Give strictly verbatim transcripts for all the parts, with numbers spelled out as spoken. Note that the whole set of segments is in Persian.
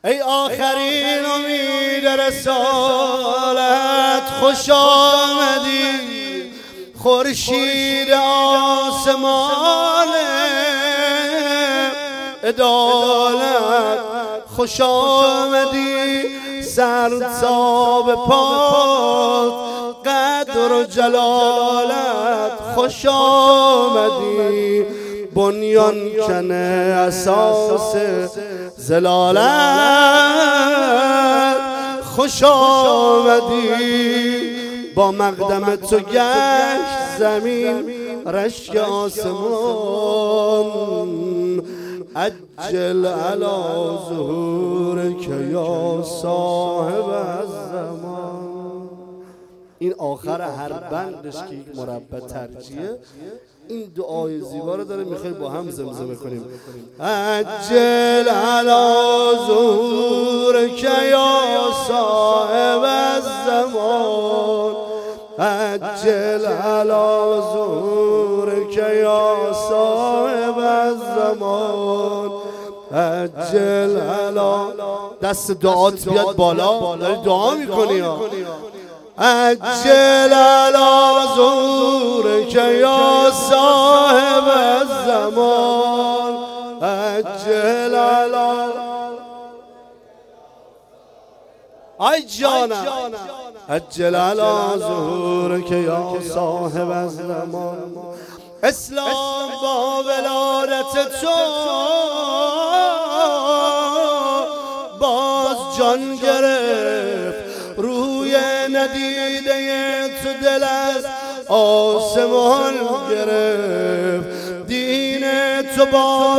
ای آخرین امید رسالت خوش آمدی، خورشید آسمان عدالت خوش آمدی، سرتاب پات قدر و جلالت خوش آمدی، بنیان کنه اساس زلالت خوش آمدی، با مقدم تو گشت زمین رشک آسمان، عجل علی ظهور که یا صاحب الزمان. این آخر هر بندش که یک مربع ترجیه این دعای زیبا رو داره، میخوای با هم زمزمه کنیم. عجل علی ظهور که یا صاحب الزمان، عجل علی ظهور که یا صاحب الزمان، عجل علی. دست دعات بیاد بالا، داری دعا میکنی ها. عجل علی ظهور که یا صاحب الزمان، عجل علی. ای جانم عجل علی ظهور که یا صاحب الزمان. اسلام با ولادت تو باز جان گرفت، روی ندیده تو دل از آسمان گرفت، دین تو با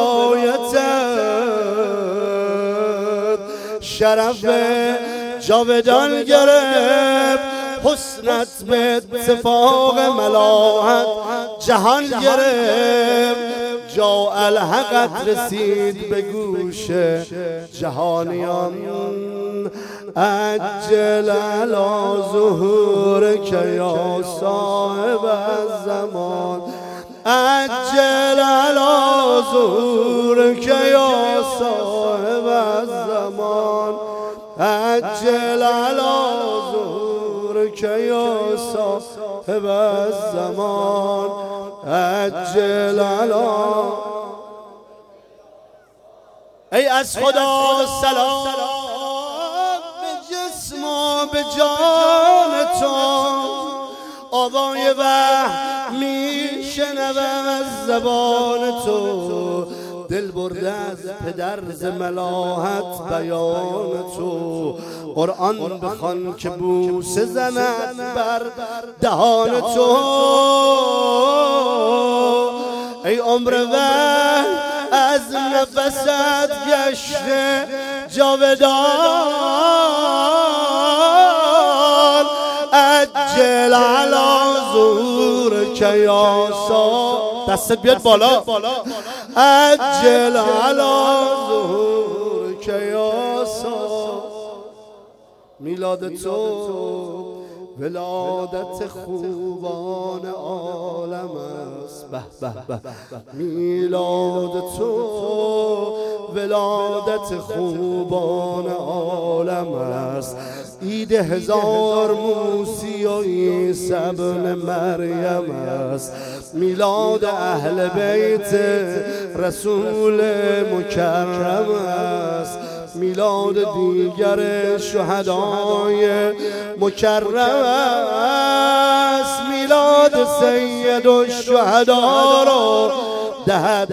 ولایتت شرف جاودان گرفت، حسنت به اتفاق ملاحت جهان گرفت، جا الحقت رسید به گوش جهانیان. عجل علی ظهور که یا صاحب الزمان، عجل علی ظهور که یا صاحب الزمان، عجل علی ظهور که یا صاحب الزمان، عجل علی. ای از خدا سلام به جسم و به جان تو، آوای وحی میشنوم از زبان تو، دل برده از پدر ز ملاحت بیان تو، قرآن بخوان که بوسه زند بر دهان تو. ای عمر وحی از نفست گشته جاودان، عجل علی ظهور که یا صاحب. دستت بیاد بالا. عجل علی ظهور که یا صاحب. میلاد تو ولادت خوبان عالم است، به به به. میلاد تو ولادت خوبان عالم است، عید هزار موسی و عیسی ابن مریم است، میلاد اهل بیت رسول مکرم است، میلاد دیگر شهدای مکرم است، میلاد سید الشهدا را دهد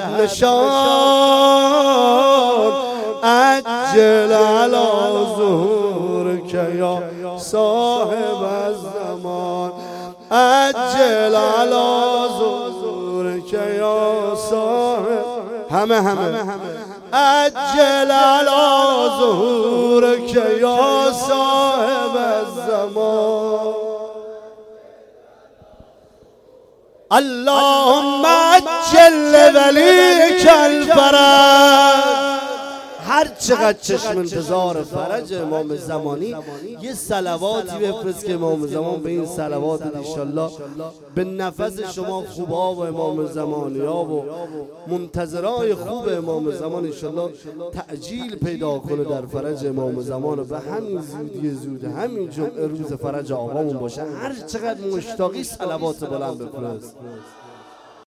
نشان. عجل علی ظهور که یا صاحب الزمان، عجل علی ظهور که یا صاحب. همه همه عجل علی ظهور که یا صاحب الزمان. اللهم عجل ولیک الفرج هر چقدر چشم انتظار فرج امام زمانی یه صلواتی بفرست که امام زمان به این صلوات انشالله به نفس شما خوبا و امام زمانی ها و منتظرای خوب امام زمان انشالله تعجیل پیدا کنه در فرج امام زمان و به همین زودی زود همین جمعه روز فرج آقامون باشه. هر چقدر مشتاقی صلوات بلند بفرست.